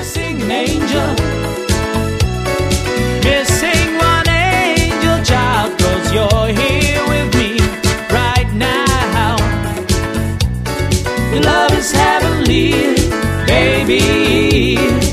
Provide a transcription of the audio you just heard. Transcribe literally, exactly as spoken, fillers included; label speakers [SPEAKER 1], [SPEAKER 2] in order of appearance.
[SPEAKER 1] missing an angel, missing one angel child, 'cause you're here with me right now. Your love is heavenly, baby.